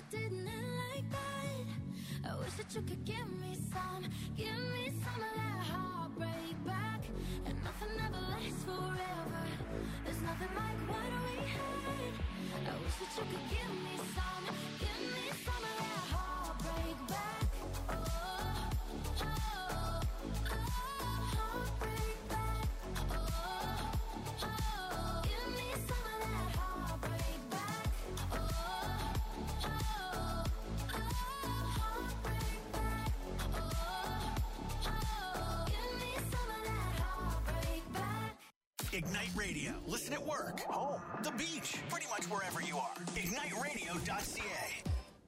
didn't end like that. I wish that you could give me some of that heartbreak back. And nothing ever lasts forever. There's nothing like what we had. I wish that you could give me some of that heartbreak back. Oh, oh, oh, heartbreak back. Oh, oh, give me some of that heartbreak back. Oh, oh, oh, heartbreak back. Oh, oh, give me some of that heartbreak back. Ignite Radio. Listen at work, home, the beach, pretty much wherever you are. IgniteRadio.ca.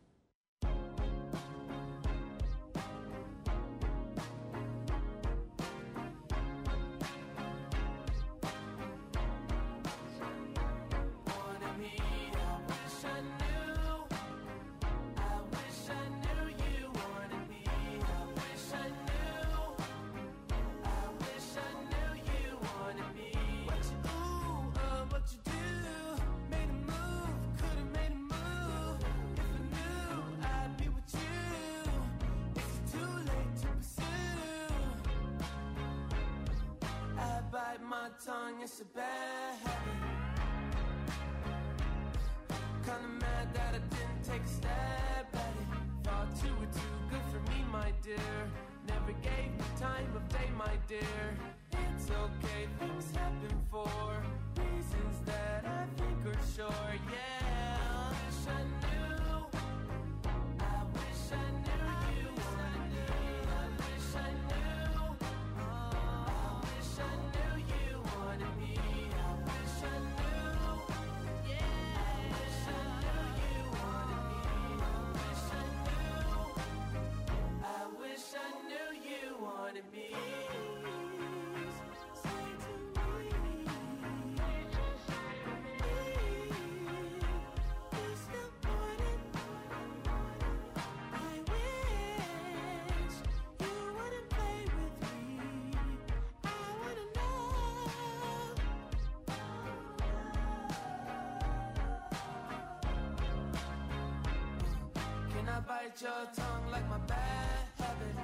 Tongue, it's a bad habit. Kinda mad that I didn't take a stab at it. Thought you were too good for me, my dear. Never gave me time of day, my dear. It's okay, things happen for reasons that I think are sure, yeah. I wish I knew. I wish I knew you wanted me. I wish I knew. I wish I knew you wanted me. I wish I knew. Yeah. I wish I knew you wanted me. I wish I knew. I wish I knew you wanted me. Say to me. You still want it. I wish you wouldn't play with me. I wanna know. Can I bite your tongue like my bad habit?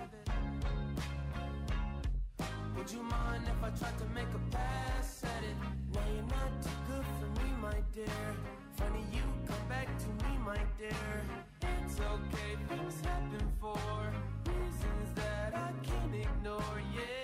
Would you mind if I tried to make a pass at it? Now you're not too good for me, my dear. Funny you come back to me, my dear. It's okay, things happen for reasons that I can't ignore, yeah.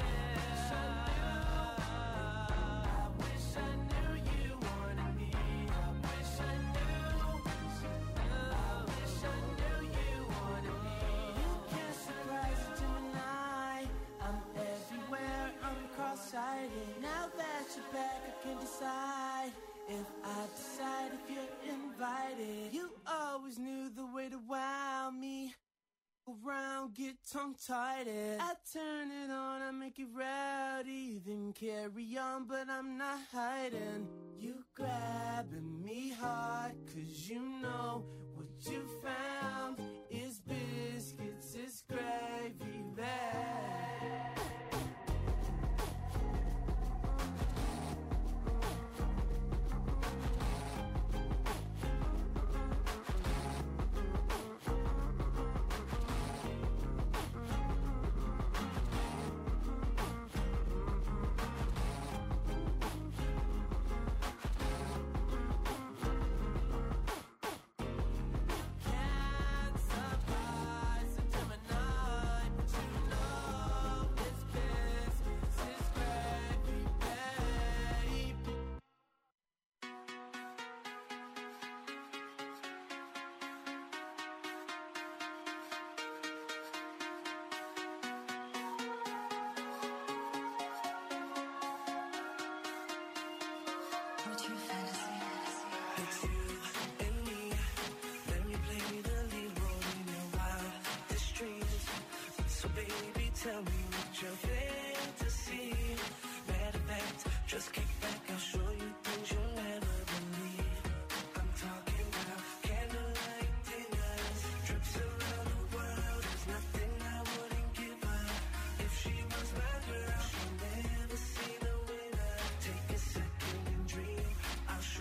I wish I knew you wanted me. I wish I knew. I wish I knew you wanted me. You can't surprise a Gemini. I'm everywhere, I'm cross-sighted. Now that you're back, I can decide if I decide if you're invited. You always knew the way to wow me. Around, get tongue-tied. I turn it on, I make it rowdy. Then carry on, but I'm not hiding. You grabbing me hard, 'cause you know what you found is biscuits, is gravy there. Can't surprise a Gemini, but you know it's biscuits, it's gravy, babe. What's your fantasy? It's you and me. Let me play the lead role in your wildest dreams. So baby, tell me what your fantasy. Matter of fact, just kick back, I'll show you things you'll never believe. I'm talking about candlelight dinners, trips around the world. There's nothing I wouldn't give her if she was my girl. She'll never see the winner. Take a second and dream. I'll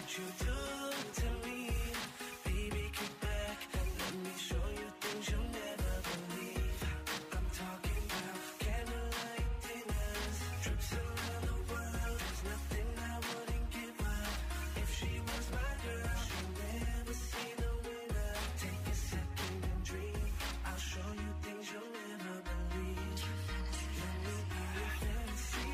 what you do to me. Baby, kick back and let me show you things you'll never believe. I'm talking about candlelight dinners, trips around the world. There's nothing I wouldn't give her if she was my girl. She'll never see the winner. Take a second and dream. I'll show you things you'll never believe. Let me be your fantasy.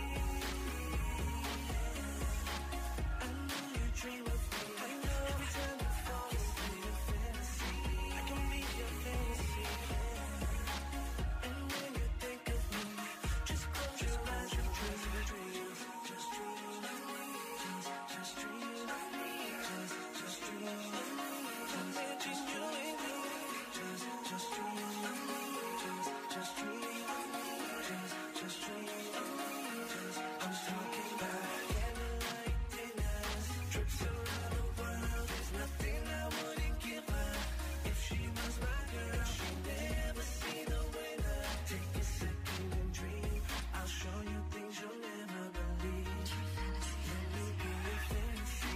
I know you dream of me. I know every time you fall asleep, your fantasy. I can be your fantasy. And when you think of me, just close your eyes and dream. Just dream of me. Just dream of me. Just dream of me. Just you and me. Just dream of me. Just dream of me. Just dream of me. I'm talking about candlelight dinners, trips around the world. There's nothing I wouldn't give her if she was my girl. She'll never see the winner. Take a second and dream. I'll show you things you'll never believe. Let me be your fantasy.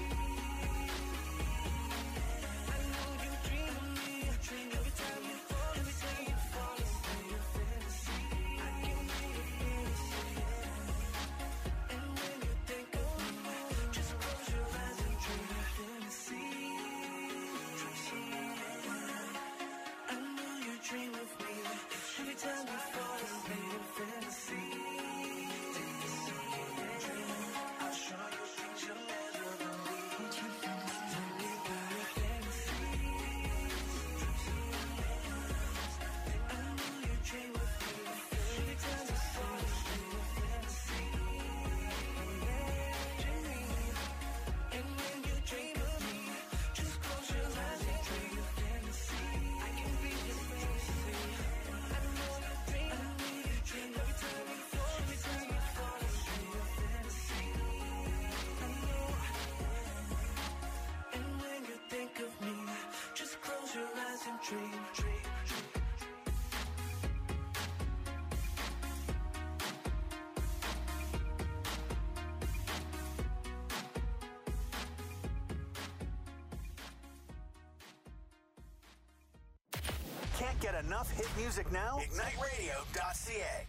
I know you dream of me. Dream every time you fall asleep, your fantasy. I can be your fantasy. And when you think of me, just close your eyes and dream your fantasy. I know you dream of me. Every time you fall asleep, your fantasy. Take a second and dream. I'll show you things you'll never believe. Let me be your fantasy. I know you dream of me. Every time you fall asleep, your fantasy. And when you dream of me, just close your eyes and dream your fantasy. I can be your fantasy. I know you dream. I know you dream every time you fall asleep, your fantasy. I know. And when you think of me, just close your eyes and dream. Can't get enough hit music now? IgniteRadio.ca.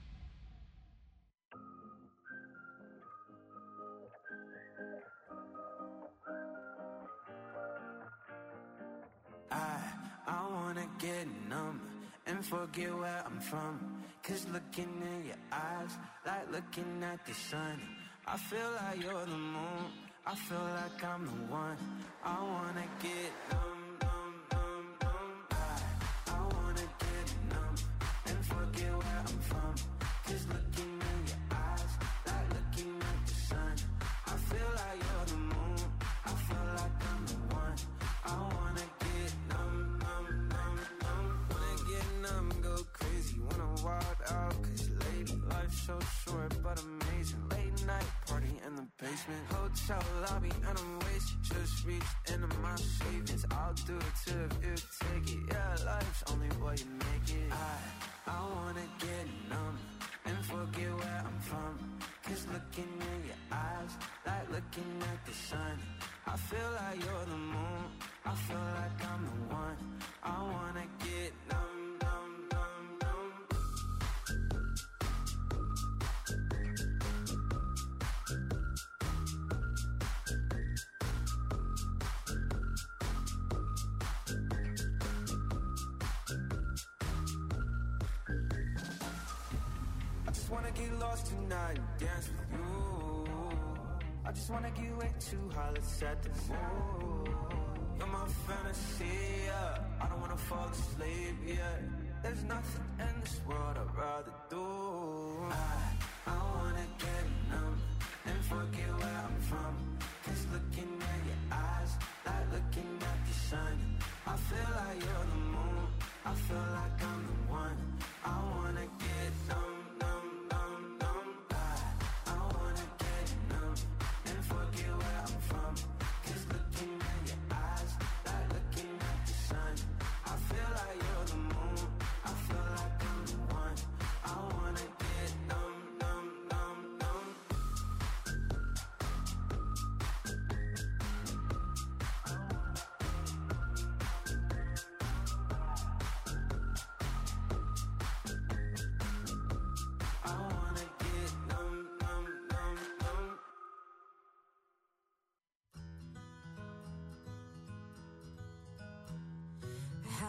I wanna get numb and forget where I'm from. Cause looking in your eyes, like looking at the sun. I feel like you're the moon, I feel like I'm the one. I wanna get numb, numb, numb, numb. I wanna get numb and forget where I'm from. Cause looking in your eyes, like looking at the sun. I feel like you're the moon, I feel like I'm the one. I wanna get numb, numb, numb, numb. Wanna get numb, go crazy, wanna wild out. Cause lady, life's so short but amazing. Late night party in the basement, hotel lobby and I'm wasted. Just reached into my savings, I'll do it too if you take it. Yeah, life's only what you make it. I wanna get numb and forget where I'm from. Cause looking in your eyes, like looking at the sun. I feel like you're the moon, I feel like I'm the one. I wanna get numb, numb, numb, numb. I just wanna get lost tonight and dance with you. I just wanna get way too high, let's set the mood. You're my fantasy, yeah. I don't wanna fall asleep, yeah. There's nothing in this world I'd rather do. I wanna get numb and forget where I'm from. Cause looking at your eyes, like looking at the sun. I feel like you're the moon, I feel like I'm the one. I wanna get numb, numb, numb, numb. I wanna get numb and forget where I'm from. Cause looking at your eyes, like looking at the sun. I feel like you're the moon, I feel like I'm the one. I wanna get numb, numb, numb, numb.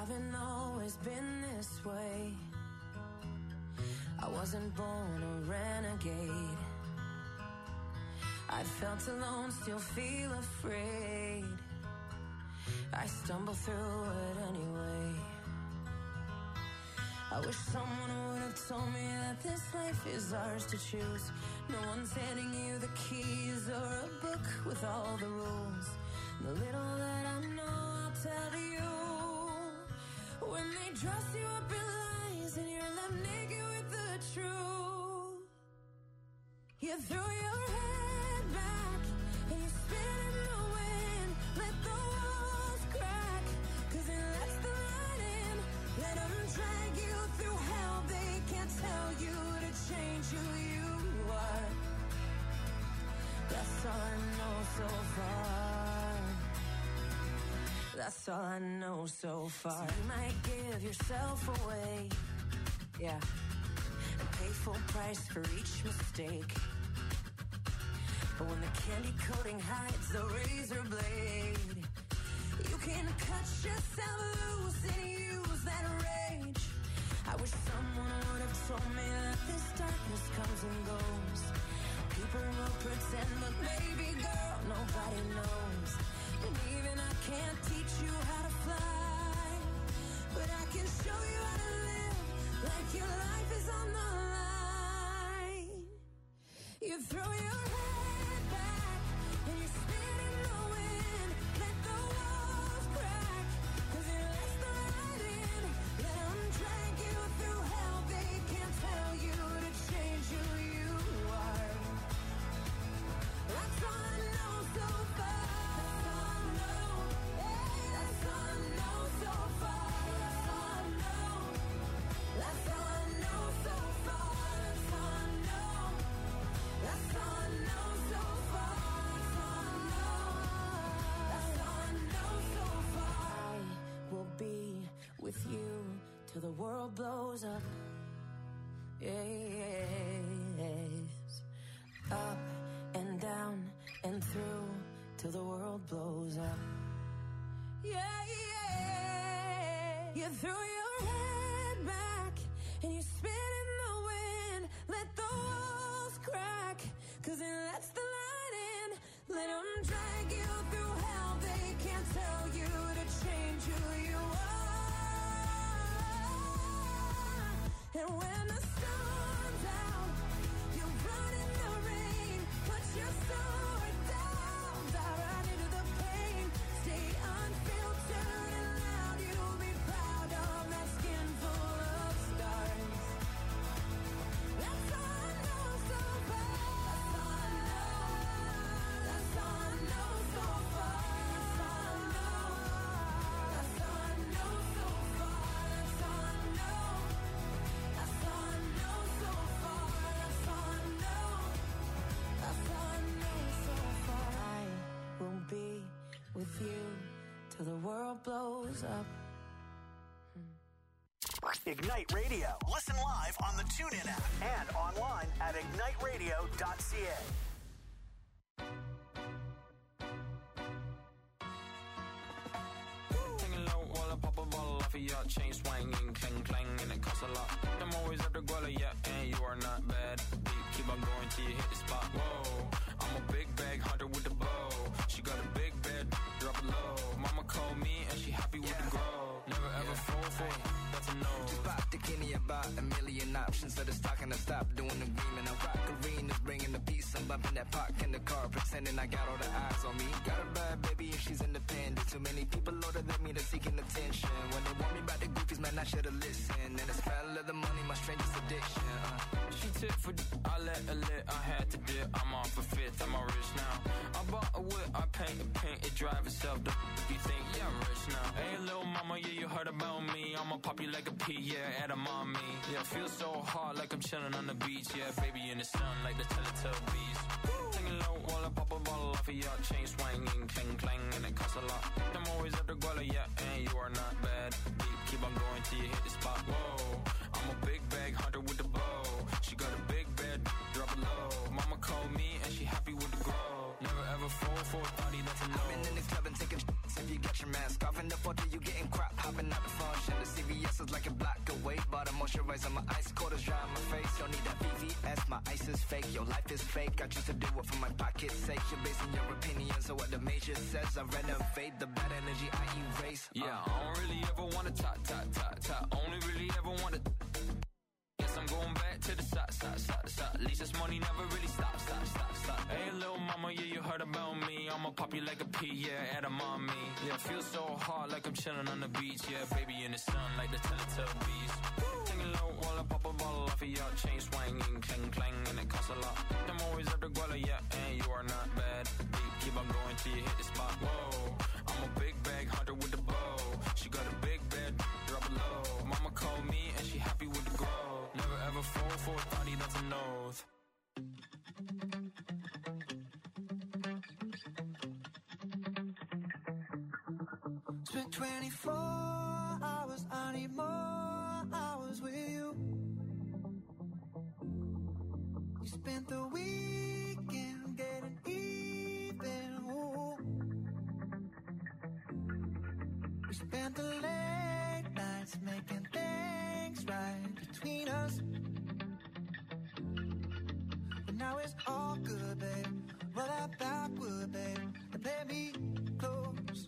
haven't always been this way. I wasn't born a renegade. I felt alone, still feel afraid. I stumble through it anyway. I wish someone would have told me that this life is ours to choose. No one's handing you the keys or a book with all the rules. The little that I know I'll tell you. When they dress you up in lies and you're left naked with the truth, you throw your head back and you spin in the wind. Let the walls crack, 'cause it lets the light in. Let them drag you through hell. They can't tell you to change who you are. That's all I know so far. That's all I know so far. So you might give yourself away, yeah, and pay full price for each mistake. But when the candy coating hides the razor blade, you can cut yourself loose and use that rage. I wish someone would have told me that this darkness comes and goes. People will pretend, but baby girl, nobody knows. And even I can't teach you how to fly, but I can show you how to live like your life is on the line. You throw your head back and you spin in the wind. Let the walls crack, 'cause it lets the light in. Let them drag you through hell. They can't tell you to change who you are. That's all I know so far. That's all I know so far. That's all I know. That's all I know so far. That's all I know. That's all I know so far. That's all I know so far. I will be with you till the world blows up. Yes. Up and down and through till the world blows up. Yeah, yeah. You throw your head back and you spin in the wind. Let the walls crack, 'cause it lets the light in. Let them drag you through hell. They can't tell you to change who you are. And when the sun's out, you run in the rain. Put your sword down, dive right into the pain. Stay unfiltered and loud. You'll be proud of that skin full of scars. That's all I know so far. That's all I know. That's all I know so far. That's all I know. That's all I know so far. That's all I know. That's all I know so far. That's all I know. That's all I know so far. I will be with you till the world blows up. Ignite Radio. Listen live on the TuneIn app and online at igniteradio.ca. Taking low while I pop a bottle off of your chain swinging, clang clang, and it costs a lot. I'm always at the guala, yeah, and you are not bad. Deep, keep on going till you hit the spot. Whoa, I'm a big bag hunter with the bow. She got a big bed, drop it low. Mama called me and she happy with the grow. Never ever fall for it, that's a no. Just pop the Kenny about a million options. So the stock and I stop doing the agreement. I rock arenas, bringing the peace. I'm bumping that park in the car, pretending I got all the eyes on me. Got a bad baby and she's independent. Too many people older than me that's seeking attention. When they want me about the goofies, man, I should've listened. And the smell of the money, my strangest addiction. She tip for I let her lit, I had to dip. I'm off a fifth, I'm all rich now. I bought a whip, I paint it drive itself. You think, yeah, I'm rich now. Hey, little mama, yeah, you heard about me. I'ma pop you like a pea, yeah, at a mommy. Yeah, feel so hot like I'm chilling on the beach. Yeah, baby in the sun like the Teletubbies. Singing low while I pop a bottle off of your chain swinging, clang clang, and it costs a lot. I'm always at the guala, yeah, and you are not bad. Deep, keep on going till you hit the spot. Whoa, I'm a big bag hunter with the bow. She got a big bed, drop it low. Mama called me and she happy with the grow. Never ever ever fall for a thotty that's a no. I've been in the club and taking shots if you get your mask off. In the photo you getting crap, hopping out the function. The CVS is like a block away. Bought a moisturizer, my ice cold is dry on my face. Don't need that VVS, my ice is fake. Your life is fake, I choose to do it for my pocket's sake. You're basing your opinions on what the major says. I renovate the bad energy I erase. Yeah, I don't really ever wanna top. Only really ever wanna. Guess I'm going back to the side. At least this money never really stops. Hey, little mama, yeah, you heard about me. I'ma pop you like a pea, yeah, at a mommy. Yeah, feel so hard like I'm chilling on the beach. Yeah, baby in the sun like the Teletubbies. Take it low while I pop a bottle off of your chain swinging, clang clang, and it costs a lot. I'm always at the guala, yeah, and you are not bad. Keep on going till you hit the spot. Whoa, I'm a big bag hunter with the bow. She got a big bed, drop it low. Mama called me and she happy with the grow. Never ever fall for a thotty that's an oath. Spent 24 hours, I need more hours with you. We spent the weekend getting even. Ooh. We spent the late nights making things right between us. But now it's all good, babe. Roll that backward, babe, and play me close.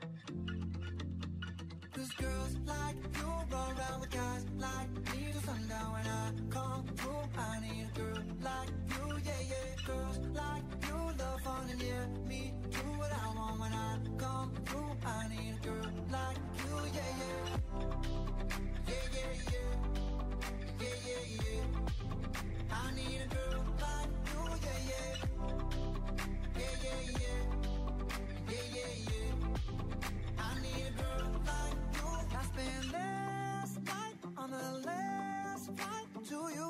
'Cause girls like you run around with guys like me till sundown. When I come through, I need a girl like you, yeah, yeah. Girls like you love fun and yeah, me do what I want. When I come through, I need a girl like you, yeah, yeah. Yeah, yeah, yeah. Yeah, yeah, yeah. I need a girl like you, yeah, yeah. Yeah, yeah, yeah. Yeah, yeah, yeah. I need a girl like you. I spent last night on the last flight to you.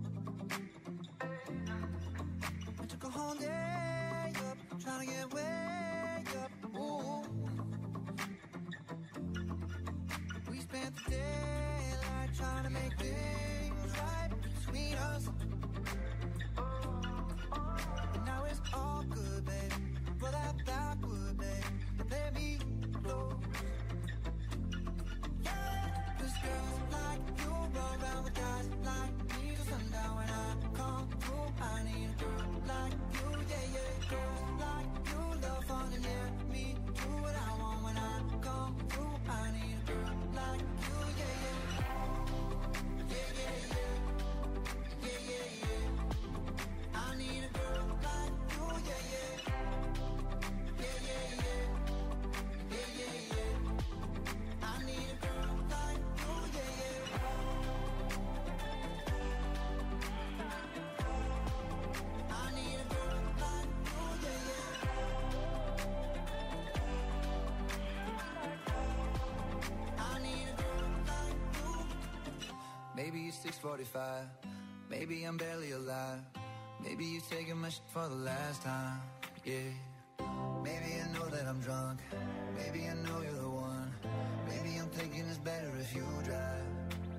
I took a whole day up, trying to get way up. Ooh. We spent the daylight trying to make things right between us. And now it's all good, babe. Roll that backward, babe, and let me close. Cause girls like you run around with guys like me till sundown. When I come through, I need a girl like you, yeah, yeah. Girls like you love fun and yeah, me do what I want. When I come through, I need a girl like you, yeah, yeah. Yeah, yeah, yeah. Yeah, yeah, yeah. I need a girl like you, yeah, yeah. Yeah, yeah, yeah. Yeah, yeah, yeah. I need a girl like you, yeah, yeah. I need a girl like you, yeah, yeah. I need a girl like you. Maybe it's 6:45. Maybe I'm barely alive. Maybe you're taking my shit for the last time. Yeah. Maybe I know that I'm drunk. Maybe I know you're the one. Maybe I'm thinking it's better if you drive.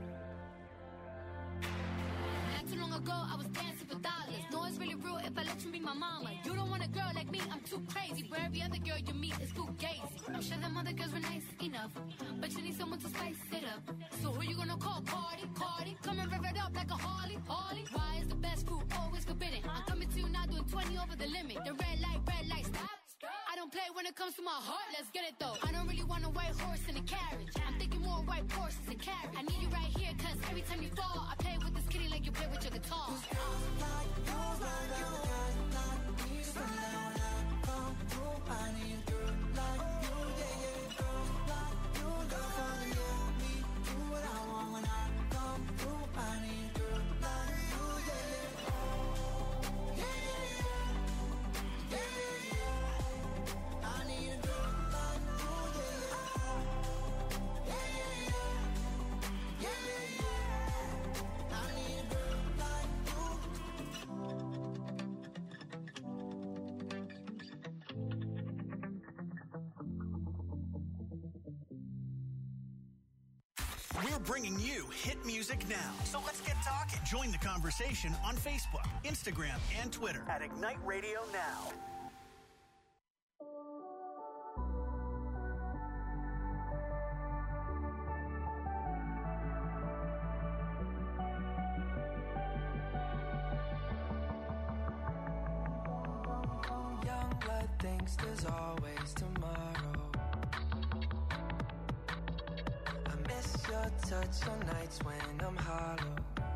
Not too long ago, I was dancing for dollars. No, it's really real if I let you be my mama. You don't want a girl like me, I'm too crazy. Where every other girl you meet is too gazy. I'm sure them other girls were nice enough, but you need someone to spice it up. So who you gonna call? Cardi? Come and rev it up like a Harley. Why is the best food always forbidden? I'm coming to you now doing 20 over the limit. The red light, stop. I don't play when it comes to my heart, let's get it though. I don't really want a white horse in a carriage. I'm thinking more white horses and carriage. I need you right here, cause every time you fall, I play with this kitty like you play with your guitar. Like you run around with guys like me till sundown. When I come through, I need a girl like you, yeah, yeah. Girls like you love fun and yeah, me do what I want. When I come through, I need a girl like you, yeah, yeah. Yeah, yeah, yeah. Yeah, yeah, yeah. I need a girl like you, yeah, yeah. Yeah, yeah, yeah. Yeah, yeah, yeah. I need a girl like you. We're bringing you hit music now. So let's get talking. Join the conversation on Facebook, Instagram, and Twitter at Ignite Radio Now. thinks there's always tomorrow. I miss your touch on nights when I'm hollow.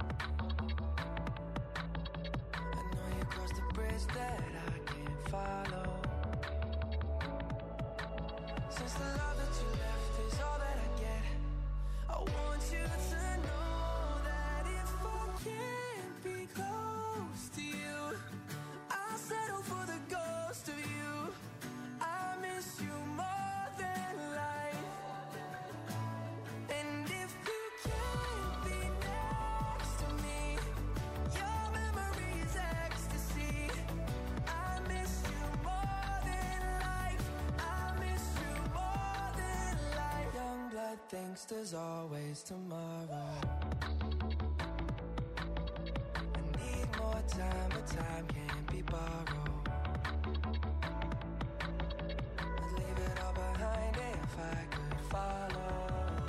I know you crossed the bridge that I can't follow. Since the love that you left is all that I get, I want you to know that if I can't be close to you, I'll settle for the ghost of you. I miss you more than life. And if you can't be next to me, your memory is ecstasy. I miss you more than life. I miss you more than life. Young blood thinks there's always tomorrow. I need more time, but time can't be borrowed. I'd leave it all behind if I could follow.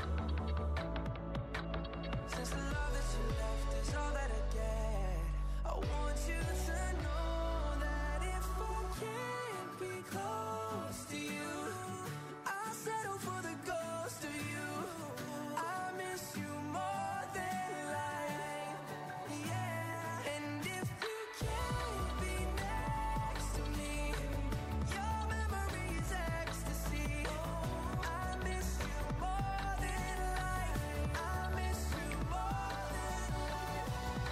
Since the love that you left is all that I get, I want you to know that if I can't be close to you, I'll settle for the ghost of you. I miss you more than life. Yeah. And if you can't be next to me, your memory is ecstasy. I miss you more than life. I miss you more than life.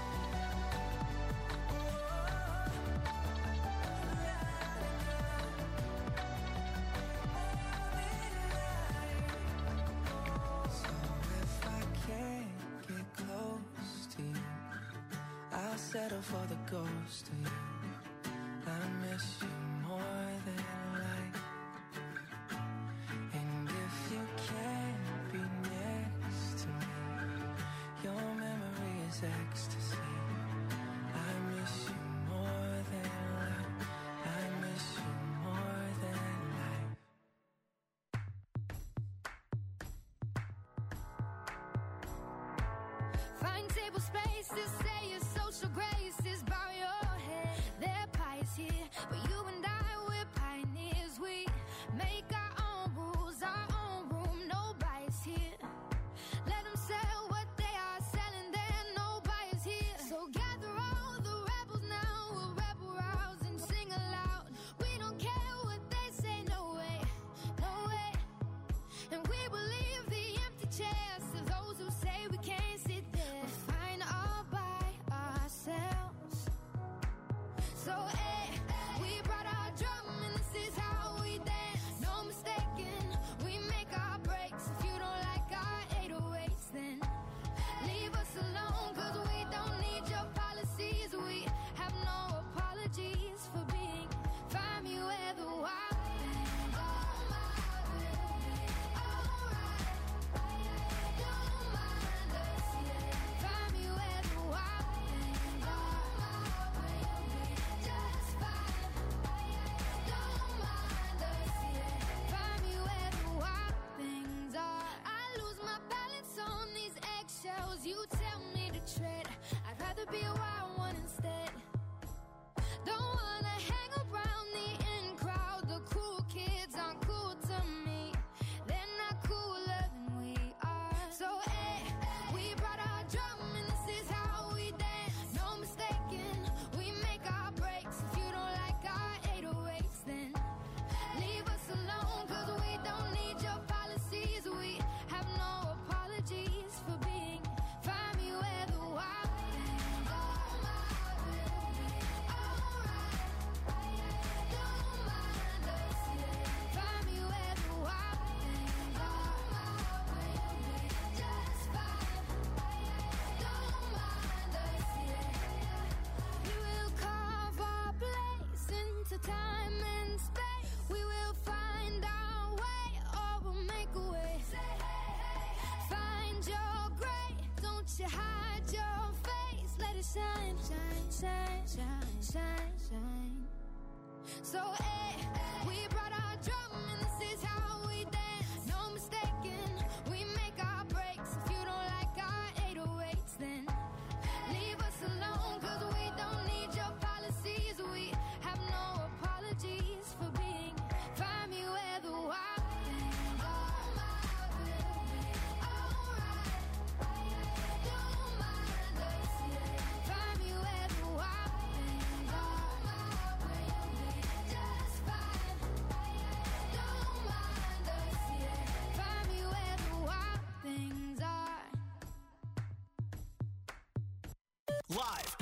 So if I can't get close to you, I'll settle for the ghost of you. I miss you more than life. And if you can't be next to me, your memory is ecstasy. I miss you more than life. I miss you more than life. Find table spaces, say your social graces, bow your head. They're pious here, but you and I, we're pioneers. We make our own rules, our own room, no bias here. Let them sell what they are selling there, no bias here. So gather all the rebels now, we'll rebel rouse and sing aloud. We don't care what they say, no way, no way. And we will leave the empty chairs of those who say we can't sit there. We're fine all by ourselves. So, we brought our drum and this is how we dance. No mistaking, we make our breaks. If you don't like our 808s, then leave us alone, 'cause we don't need your policies. We have no apologies for being. Find me where the wild things are. Don't mind us, yeah. Find me where the wild things are. Just fine. Don't mind us, yeah. Find me where the wild things are. I lose my balance on these eggshells. You tell me to tread. I'd rather be a wild one instead. Don't wanna hang around the in crowd. The cool kids aren't cool to me. They're not cooler than we are. So, we brought our drum and this is how we dance. No mistaking, we make our breaks. If you don't like our 808s, then leave us alone, 'cause we don't need your policies. We have no apologies for being. Find me where the wild things are. Don't mind us, yeah. Find me where the wild things are. Just fine. Don't mind us, yeah. We will carve our place into time and space. We will find our way, or we'll make a way. Find your gray, don't you hide your face. Let it shine, shine, shine, shine, shine, shine. So, we brought our drum and this is how we dance. No mistaking, we make our breaks. If you don't like our 808s, then leave us alone, 'cause we don't need your policies. We have no apologies for being.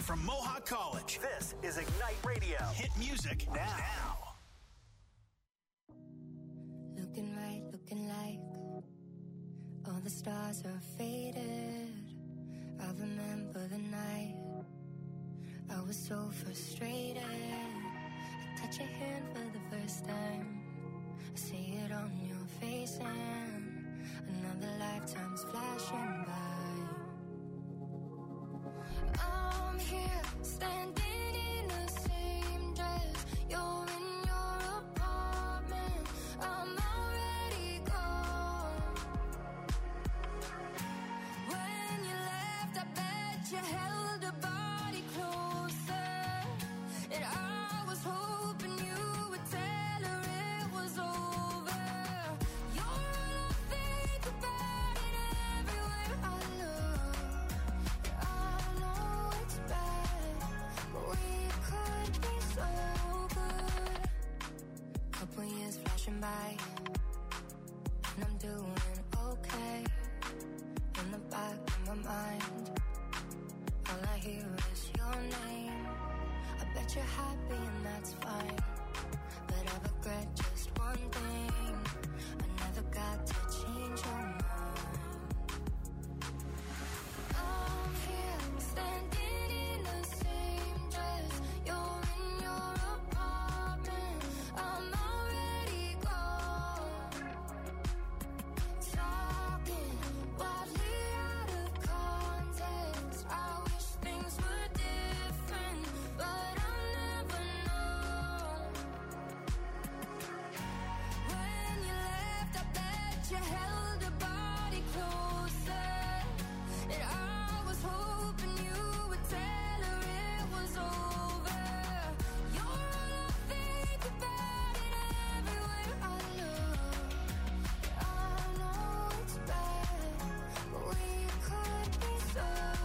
from Mohawk College. This is Ignite Radio. Hit music now. Looking right, looking like all the stars are faded. I remember the night I was so frustrated. I touch your hand for the first time. I see it on your face and another lifetime's flashing by. I'm here, standing in the same dress. You're in your apartment. I'm already gone. When you left, I bet you held a body closer. And I was hoping you would tell her it was over. You're all I think about it everywhere I look. I know it's bad, but we could be so good. Couple years flashing by, and I'm doing okay. In the back of my mind, all I hear is your name. I bet you're happy and that's fine, but I regret just one thing. I never got to change your mind. I'm here, standing in the same dress. You're in your apartment. I'm already gone. Talking wildly out of context. I wish things were different, but I'll never know. When you left, I bet you held a body closer. And I was hoping you would tell her it was over. You're all I think about it everywhere I look. I know it's bad, but we could be so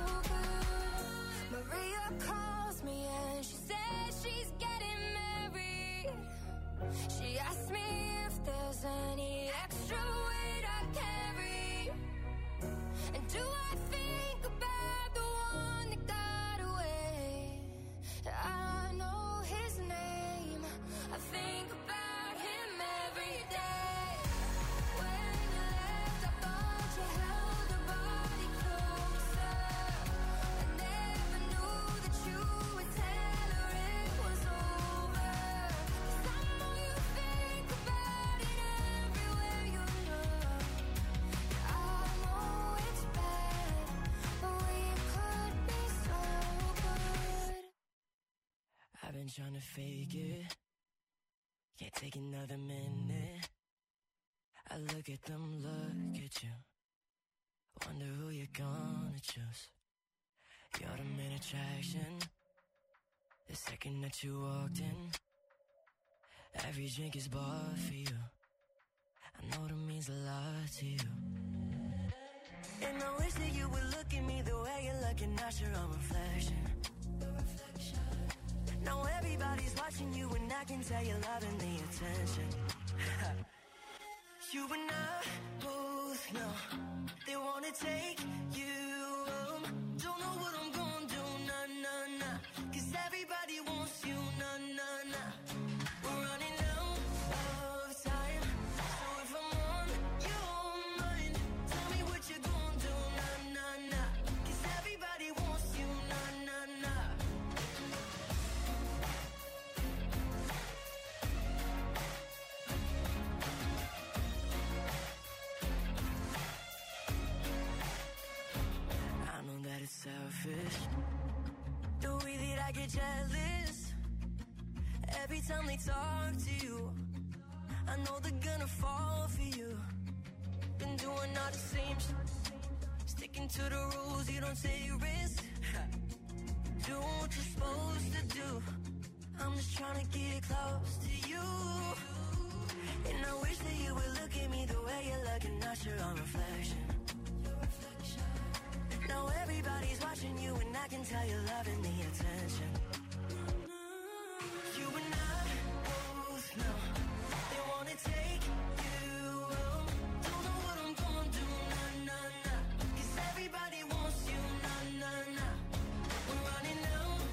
good. Maria calls me and she says she's getting married. She asked me if there's any extra weight I carry. And do I think about the one that got away? I know his name. I think about him every day. When you left, I thought you held her body closer. I never knew that you would tell her it was over. 'Cause I know you think about it everywhere you look. I know it's bad, but we could be so good. I've been trying to fake it. Can't take another minute. I look at them, look at you. Wonder who you're gonna choose. You're the main attraction. The second that you walked in, every drink is bought for you. I know that means a lot to you. And I wish that you would look at me the way you're looking at your own reflection. Now everybody's watching you and I can tell you're loving the attention. You and I both know they wanna take you home. Don't know what I'm gonna do, nah, nah, nah. 'Cause everybody wants you, nah, nah, nah. We're running out of time. So if I'm on your mind, tell me what you're gonna do, nah, nah, nah. 'Cause everybody wants you, nah, nah, nah. I know that it's selfish, the way that I get jealous every time they talk to you. I know they're gonna fall for you. Been doing all the same shit, sticking to the rules, you don't take risks. Doing what you're supposed to do. I'm just trying to get close to you. And I wish that you would look at me the way you're looking at your own reflection. Now everybody's watching you and I can tell you're loving the attention. You and I both know they wanna take you home. Don't know what I'm gonna do, nah, nah, nah. 'Cause everybody wants you, nah, nah, nah. We're running out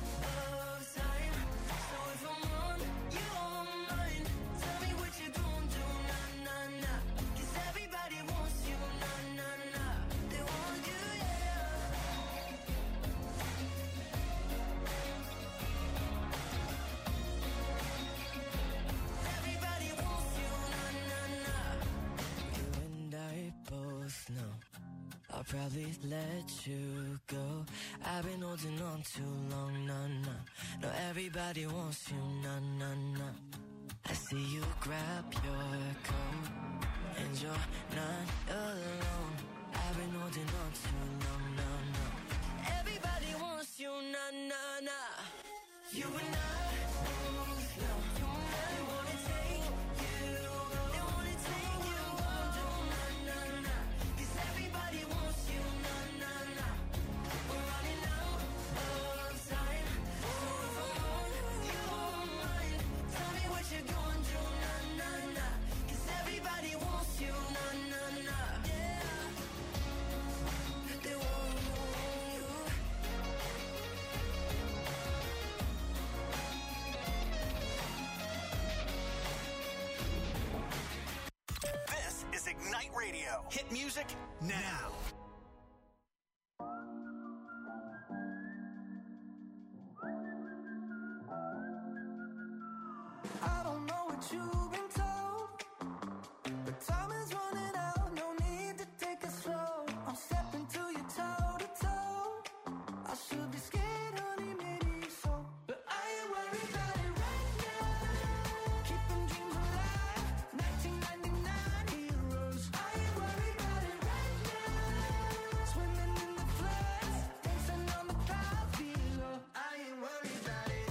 I'll probably let you go. I've been holding on too long, nah, nah. No, everybody wants you, nah, nah, nah. I see you grab your coat, and you're not alone. I've been holding on too long, nah, nah. Everybody wants you, nah, nah, nah. You and I both know. They wanna take you, they wanna take you home, nah, nah, nah. 'Cause everybody wants you, nah, nah, nah. We're running out of time. You won't mind. Tell me what you're going through, nah, nah, nah. 'Cause everybody wants you, nah, nah, nah. Yeah. They want you. This is Ignite Radio. Hit music now. I don't know what you've been told, but time is running out. No need to take it slow. I'm stepping to you toe to toe. I should be scared, honey, maybe so, but I ain't worried about it right now. Keeping dreams alive, 1999 heroes. I ain't worried about it right now. Swimming in the floods, dancing on the clouds below. I ain't worried about it.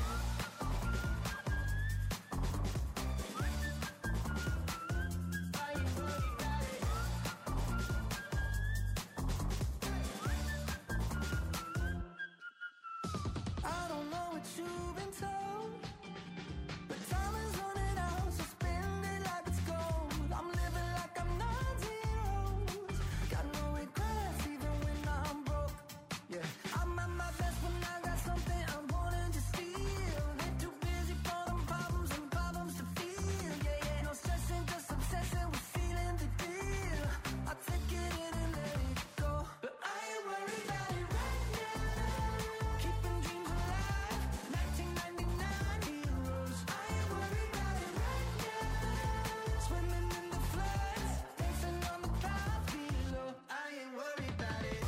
I don't know what you've been told, but time is running out, so spend it like it's gold. I'm living like I'm not zeros. Got no regrets even when I'm broke. Yeah, I'm at my best when I got something I'm wanting to steal. They're too busy for them problems and problems to feel. Yeah, yeah, no stressing, just obsessing with feeling the deal. I take it in and let it go, but I ain't worried about it right now. Keeping dreams alive, 1999 heroes. I ain't worried about it right now. Swimming in the floods, dancing on the clouds below. I ain't worried about it.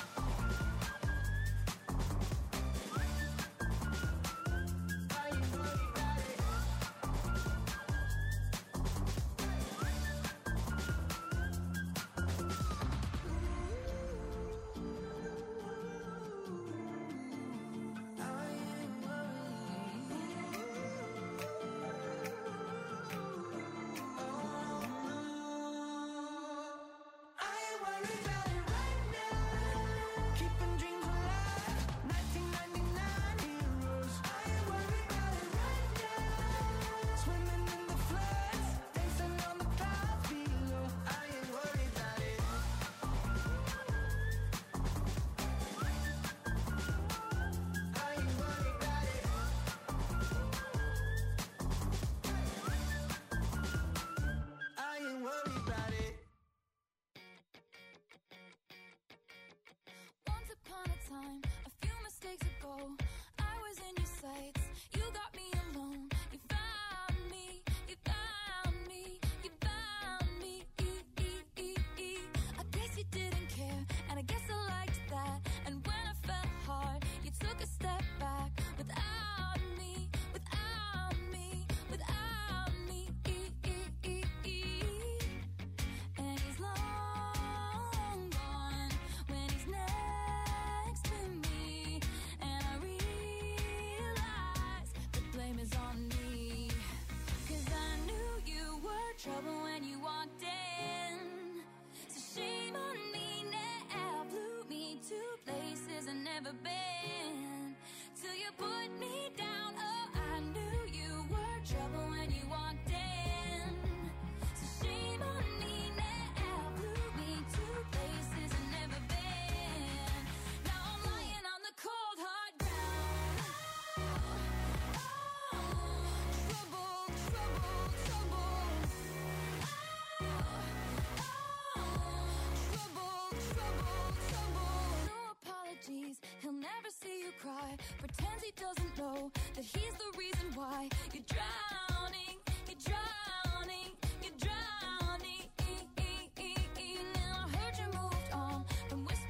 I ain't worried about it. I ain't worried about it right now. Keeping dreams alive, 1999 heroes. I ain't worried about it right now. Swimming in the floods, dancing on the clouds below. I ain't worried about it. I ain't worried about it. I ain't worried about it. Once upon a time, a few mistakes ago, I was in your sights. You got me alone. You found me. You found me. You found me. I guess you didn't care, and I guess I liked that. And when I felt hard, you took a step back without me. Without me. Without me. And he's long gone when he's next to me. And I realize the blame is on me. 'Cause I knew you were trouble when you walked in. So shame on me now. Blew me to places I've never been. Till you put me down. Oh, I knew you were trouble when you walked in. So shame on me now. Blew me to places I've never been. Now I'm lying on the cold hard ground. Trouble, trouble, trouble. Trouble, trouble, trouble. No apologies, he'll never see you cry. Pretends he doesn't know that he's the reason why you're drowning, you're drowning, you're drowning. Now I heard you moved on from whispering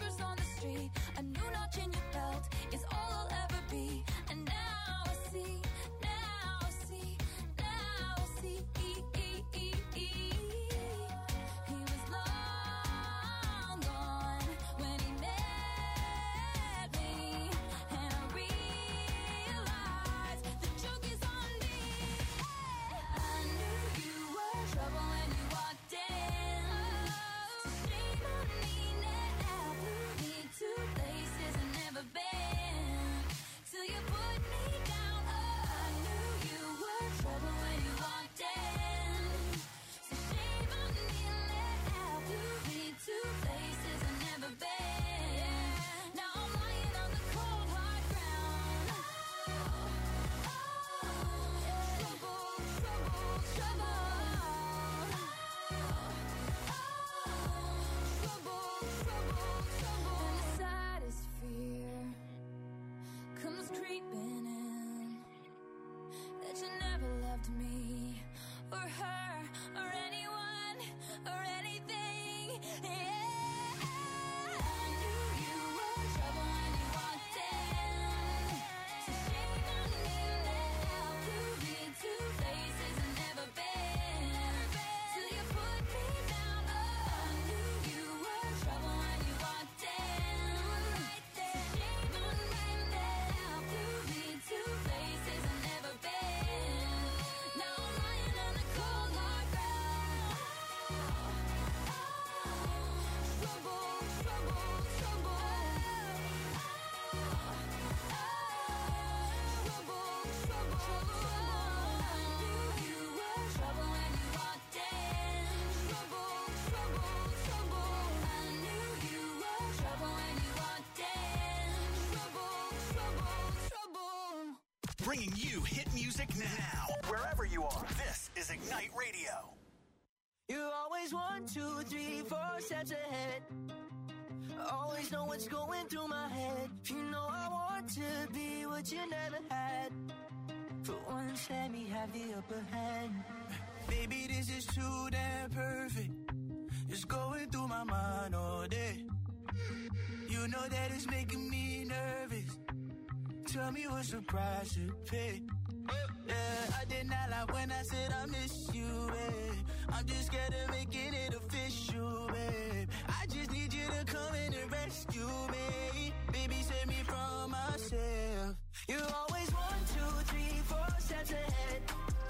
bringing you hit music now. Wherever you are, this is Ignite Radio. You're always 1, 2, 3, 4 steps ahead. Always know what's going through my head. You know I want to be what you never had. For once, let me have the upper hand. Baby, this is too damn perfect. It's going through my mind all day. You know that it's making me nervous. Tell me what's the price to pay. Yeah, I did not lie when I said I miss you, babe. I'm just scared of making it official, babe. I just need you to come in and rescue me. Baby, save me from myself. You're always 1, 2, 3, 4 steps ahead.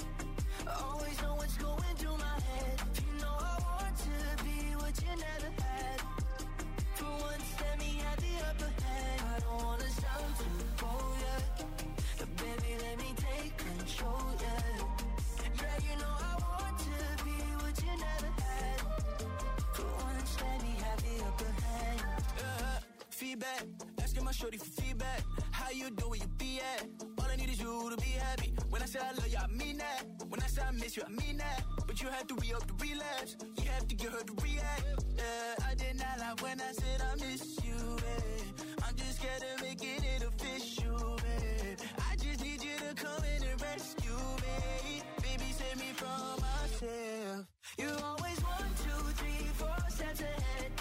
Always know what's going through my head. You know I want to be what you never had. For once, let me have the upper hand. I don't wanna sound too bold, yeah. But baby, let me take control, yeah. Yeah, you know I want to be what you never had. For once, let me have the upper hand. Feedback, asking my shorty for feedback. How you do where you be at? All I need is you to be happy. When I say I love you, I mean that. When I say I miss you, I mean that. But you have to re-up the relapse. You have to get her to react. Yeah, I did not lie when I said I miss you, babe. I'm just scared of making it official, babe. I just need you to come in and rescue me. Baby, save me from myself. You're always 1, 2, 3, 4 steps ahead.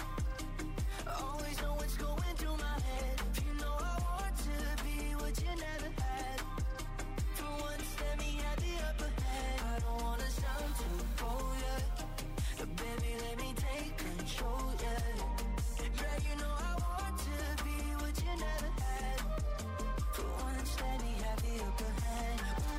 Always know what's going through my head. You know I want to be what you never had. For once, let me have the upper hand. I don't wanna sound too bold, yeah. But baby, let me take control, yeah. Yeah, you know I want to be what you never had. For once, let me have the upper hand.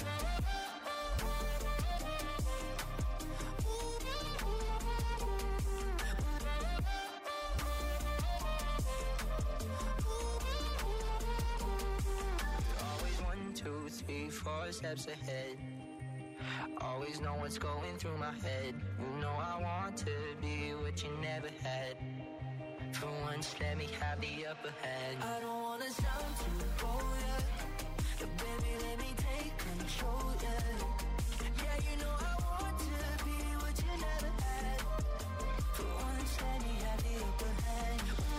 Always 1, 2, 3, 4 steps ahead. Always know what's going through my head. You know I want to be what you never had. For once, let me have the upper hand. I don't wanna sound too bold, yeah. But baby, let me take control, yeah. Yeah, you know I want to be what you never had. For once, let me have the upper hand.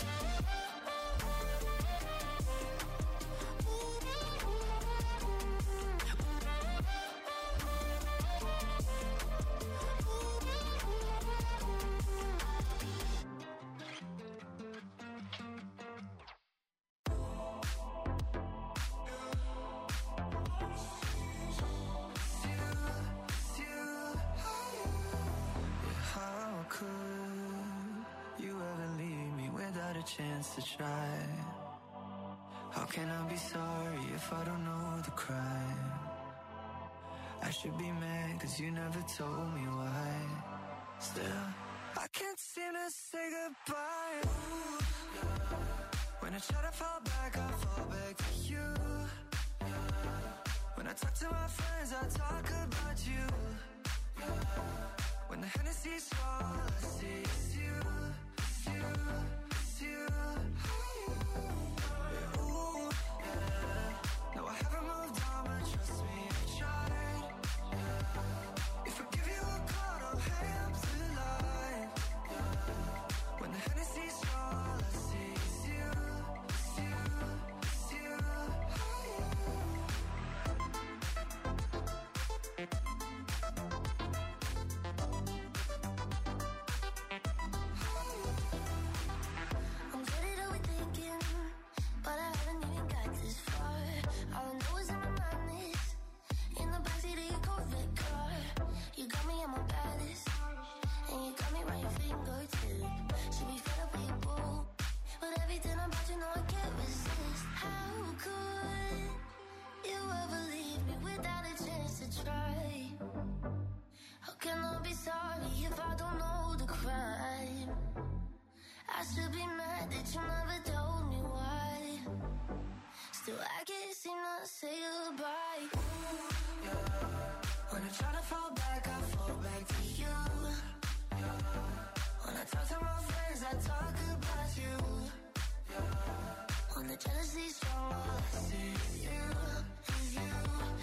How could you ever leave me without a chance to try? How can I be sorry if I don't know the crime? I should be mad cause you never told me why. Still, I can't seem to say goodbye. Ooh, yeah. When I try to fall back, I fall back to you. Yeah. When I talk to my friends, I talk about you. Yeah. When the Hennessy's all I see is you, it's you, it's you. Yeah, ooh, yeah. No, I haven't moved on, but trust me, I tried. Yeah. If I give you a call, don't hang up the line. Yeah. When the Hennessy's all I see is you, it's you, it's you. I'm good at overthinking, but I haven't even got this far. All I know is in my mind is in the backseat of your Corvette car. You got me at my baddest, and you got me right your fingertip. Should be fed up with your boo, but everything about you know I can't resist. How could you ever leave me without a chance to try? How can I be sorry if I don't know the crime? I should be mad that you never told me why. Still, I can't seem to say goodbye. Ooh, yeah. When I try to fall back, I fall back to you. Yeah. When I talk to my friends, I talk about you. Yeah. When the jealousy's strong, all I see is you, is you.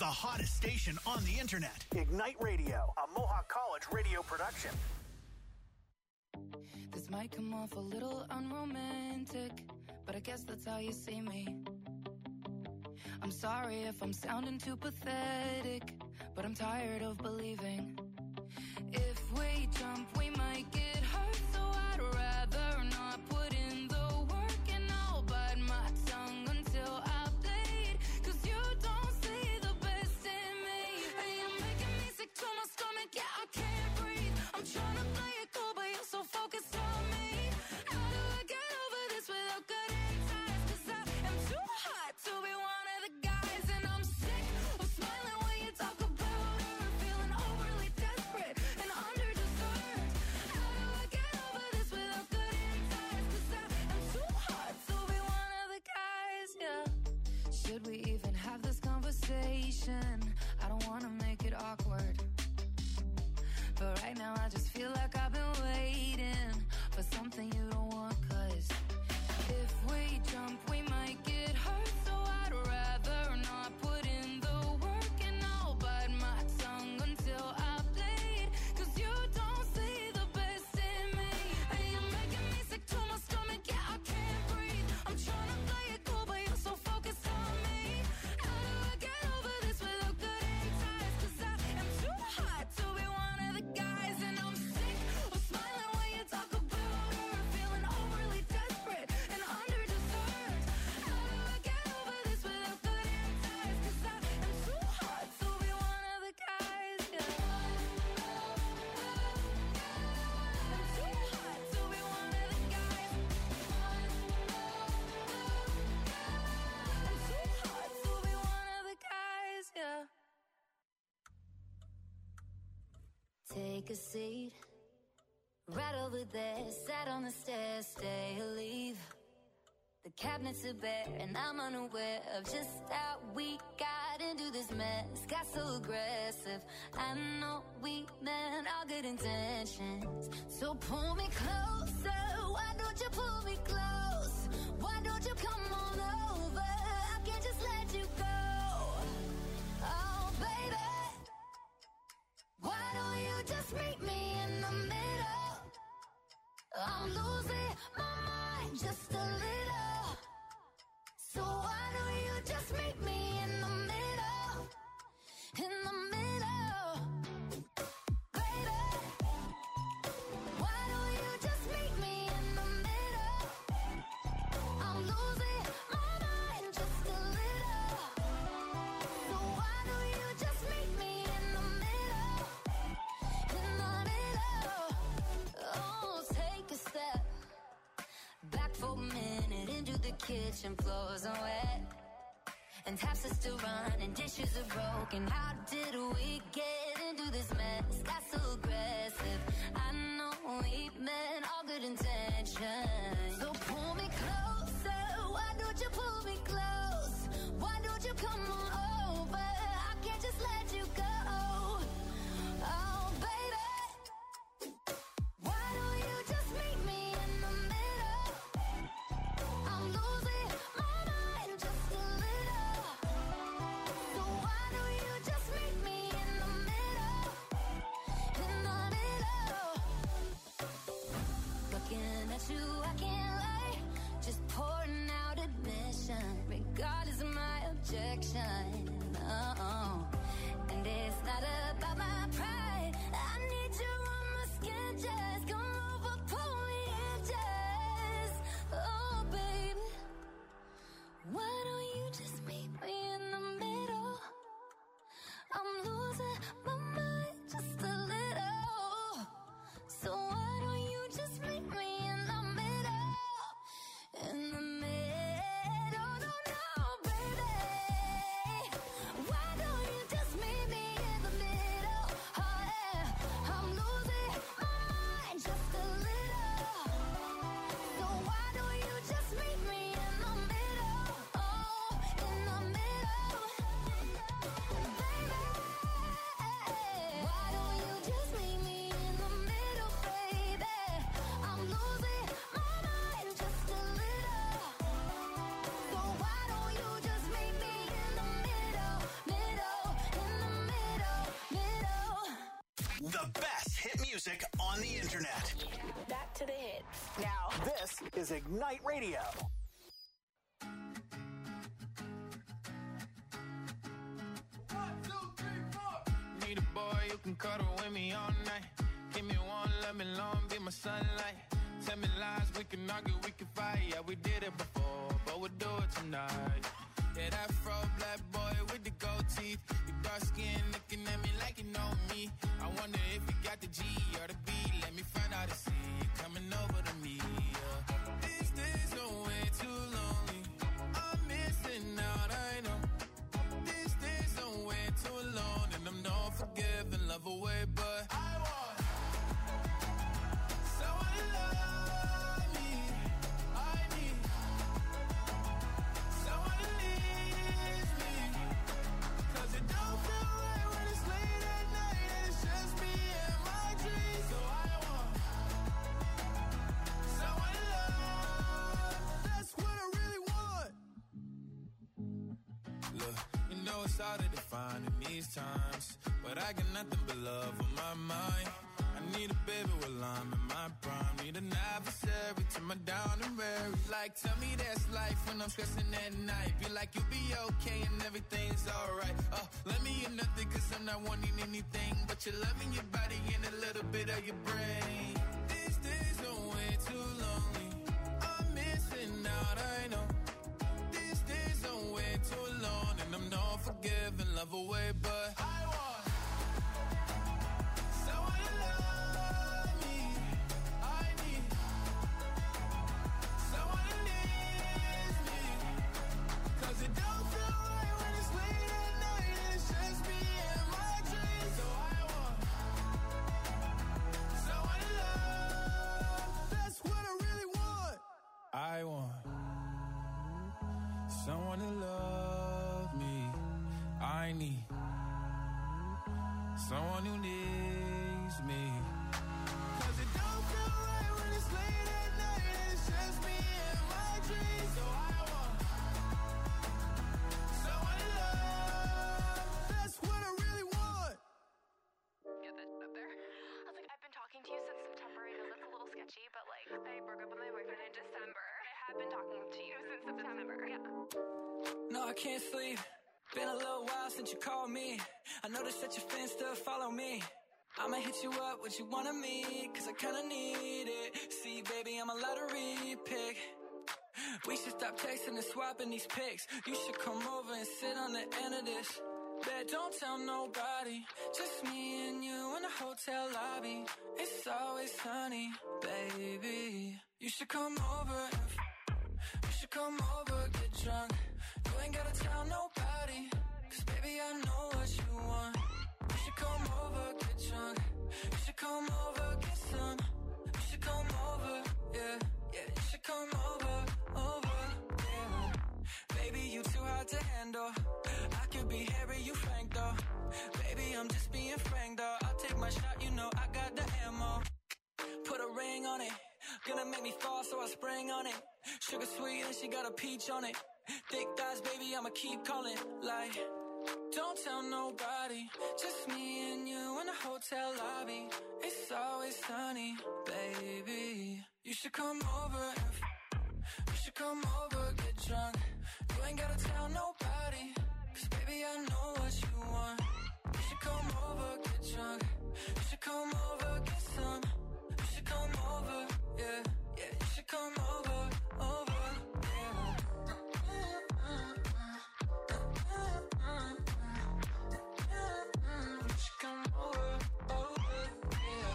the hottest station on the internet. Ignite Radio, a Mohawk College radio production. This might come off a little unromantic, but I guess that's how you see me. I'm sorry if I'm sounding too pathetic, but I'm tired of believing. If we jump, we might get hurt, so I'd rather not put in the work, and I'll bite my tongue until I bleed, 'cause you don't see the best in me. And you're making me sick to my stomach, yeah, I can't breathe. I'm trying to play it cool, but you're so focused on me. How do I get over this without cutting ties? 'Cause I am too hot to be one of the guys, and I'm sick of smiling when you talk about her, feeling overly desperate and underdeserved. How do I get over this without cutting ties? 'Cause I am too hot to be one of the guys, yeah. Should we even have this conversation? I don't wanna make it awkward, but right now I just feel like I've been waiting for something you don't want, 'cause if we jump, we might get hurt, so I'd rather not put in the work, and I'll bite my tongue until I bleed, 'cause you don't see the best in me. And you're making me sick to my stomach, yeah, I can't breathe. I'm trying to play it cool, but you're so focused on me. How do I get over this without cutting ties? 'Cause I am too hot to be one of the guys, and I'm sick of smiling when you talk about her, feeling overly desperate and underdeserved. How do I get over this without cutting ties? 'Cause I am too hot to be one of the guys, yeah. I'm too hot to be one of the guys. I'm too hot to be one of the guys, yeah. Take a seat, right over there, sat on the stairs, stay or leave. The cabinets are bare, and I'm unaware of just how we got into this mess. Got so aggressive. I know we meant all good intentions. So pull me closer. Why don't you pull me close? Why don't you come on over? I can't just let you go. Oh, baby. Why don't you just meet me in the middle? I'm losing my mind just a little. So why don't you just meet me in the middle? In the middle. Baby. Why don't you just meet me in the middle? I'm losing my mind just a little. So why don't you just meet me in the middle? In the middle. Oh, take a step back for a minute into the kitchen, floors are wet, and taps are still running, dishes are broken. How did we get into this mess? Got so aggressive. I know we meant all good intentions. So pull me closer. Why don't you pull me close? Why don't you come on over? I can't just let you go. Oh, baby. Why don't you just meet me in the middle? I'm losing my mind just a little. So why don't you just meet me in the middle? In the middle. Looking at you, I can't lie. Just pouring out admission, regardless of my objection. Oh, and it's not about my pride. I need you on my skin, just come over, pull me in, just. Oh, baby. Why don't you just meet me in the middle? I'm losing my mind just a little. So why don't you just meet me in the middle? In the middle, no, no, baby. on the internet. Back to the hits. Now, this is Ignite Radio. Need a boy you can cuddle with me all night. Give me one, let me long, be my sunlight. Tell me lies, we can argue, we can fight. Yeah, we did it before, but we'll do it tonight. Yeah, that fro black boy with the gold teeth. Your dark skin looking at me like you know me. I wonder if you got the G or the B. Let me find out and see you coming over to me. Yeah. These days are way too lonely. I'm missing out, I know. These days are way too alone, and I'm not forgiving, love away, but I want someone to love me. I need someone to leave me, 'cause it don't feel right when it's late at night and it's just me and my dreams. So I want someone to love. That's what I really want. Look, you know it's hard to define in these times, but I got nothing but love on my mind. I need a baby while I'm in my prime. Need an adversary to my down and weary. Like, tell me that's life when I'm stressing at night. Be like, you'll be okay and everything's alright. Let me in nothing 'cause I'm not wanting anything but your love and your body and a little bit of your brain. These days are way too lonely. I'm missing out, I know. These days are way too alone, and I'm not forgiving, love away, but I want someone to love me. I need someone to leave me, 'cause it don't feel right when it's late at night and it's just me and my dreams. So I want someone to love. That's what I really want. I want someone to love me. I need someone who needs me, 'cause it don't feel right when it's late at night and it's just me and my dreams. So I want someone to love. That's what I really want. Get that up there. I was like, I've been talking to you since September. I know that's a little sketchy, but like, I broke up with my boyfriend in December. I have been talking to you since September. Yeah. No, I can't sleep. Been a little while since you called me. I noticed that your fans still follow me. I'ma hit you up, what you wanna meet, 'cause I kinda need it. See, baby, I'm a lottery pick. We should stop texting and swapping these pics. You should come over and sit on the end of this. Bet don't tell nobody, just me and you in the hotel lobby. It's always sunny, baby. You should come over and you should come over, get drunk. You ain't gotta tell nobody, 'cause baby I know what you want. You should come over, get drunk. You should come over, get some. You should come over, yeah, yeah. You should come over, yeah. Baby, you too hard to handle. I could be Harry, you Frank though. Baby, I'm just being frank though. I'll take my shot, you know I got the ammo. Put a ring on it, gonna make me fall, so I spring on it. Sugar sweet and she got a peach on it. Thick thighs, baby, I'ma keep calling. Like, don't tell nobody, just me and you in the hotel lobby. It's always sunny, baby. You should come over and you should come over, get drunk. You ain't gotta tell nobody, 'cause baby I know what you want. You should come over, get drunk. You should come over, get some. You should come over, yeah, yeah. You should come over, yeah. You should come over, yeah.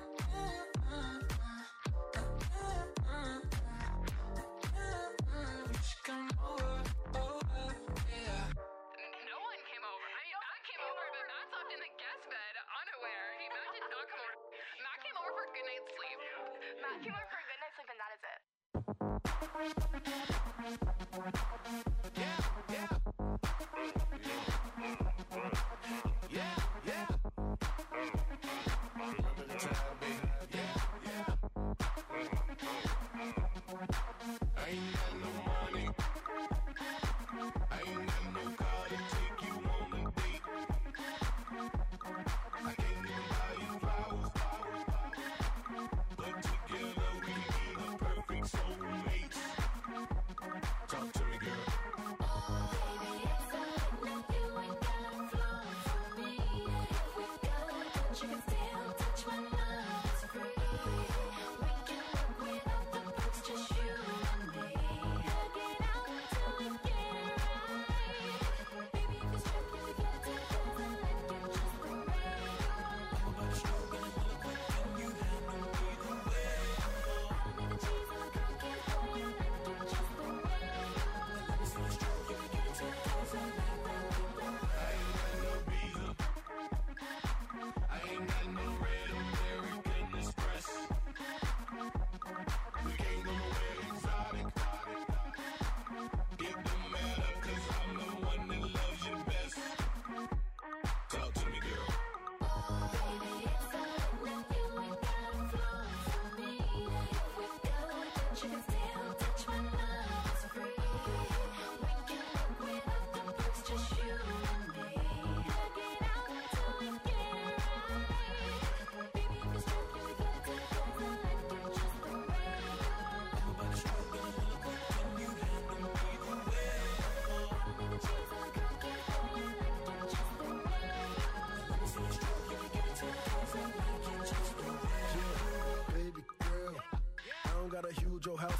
You should come over, yeah. No one came over. I mean, Matt came over, but Matt slept in the guest bed, unaware. Matt did not come over. Matt came over for a good night's sleep. Matt came over for a good night's sleep, and that is it. Yeah, yeah. Yeah, yeah. I ain't got no money. I ain't got no car to take you on a date. I can't even buy you flowers.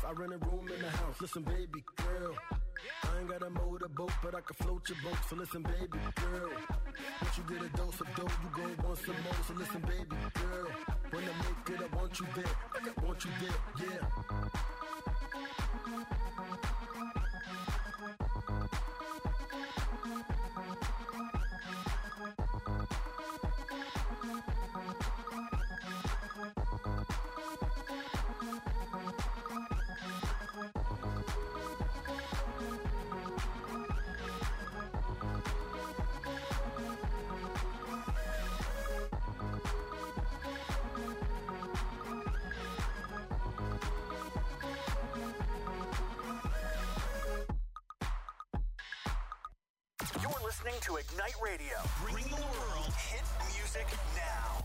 I rent a room in the house. Listen, baby girl, I ain't got a motorboat, but I can float your boat. So listen, baby girl, once you get a dose of dope, you gon' want some more. So listen, baby girl, when I make it, I want you there. I want you there, yeah. Listening to Ignite Radio, bringing the world hit music now.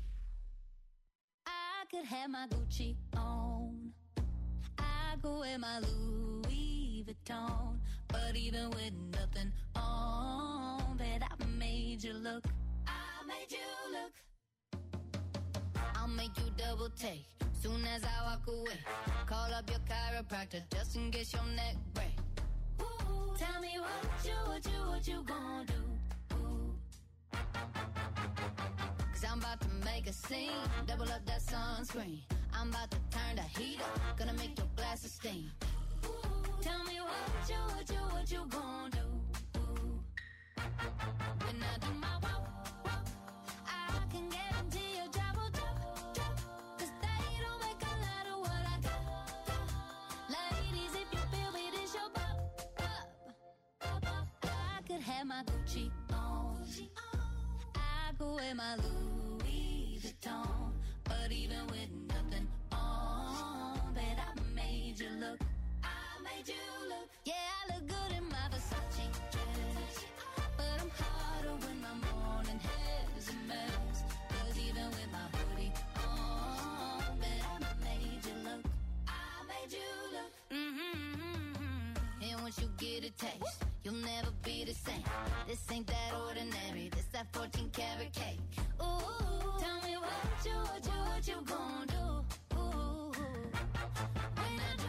I could have my Gucci on. I go wear my Louis Vuitton. But even with nothing on, bet I made you look. I made you look. I'll make you double take soon as I walk away. Call up your chiropractor just in case your neck break. Tell me what you gonna do? Ooh. 'Cause I'm about to make a scene, double up that sunscreen. I'm about to turn the heat up, gonna make your glasses steam. Ooh. Tell me what you gonna do? Ooh. When I do my walk, I can guarantee your job will drop. 'Cause they don't make a lot of what I got. Ladies, if you feel me, this your bop. I could have my Gucci on. I go wear my Louis Vuitton. But even with nothing on, bet I made you look. I made you look. Yeah, I look good in my Versace dress. But I'm hotter when my morning hair's a mess. 'Cause even with my hoodie on, bet I made you look. I made you look. And once you get a taste, you'll never be the same. This ain't that ordinary. This that 14 karat cake.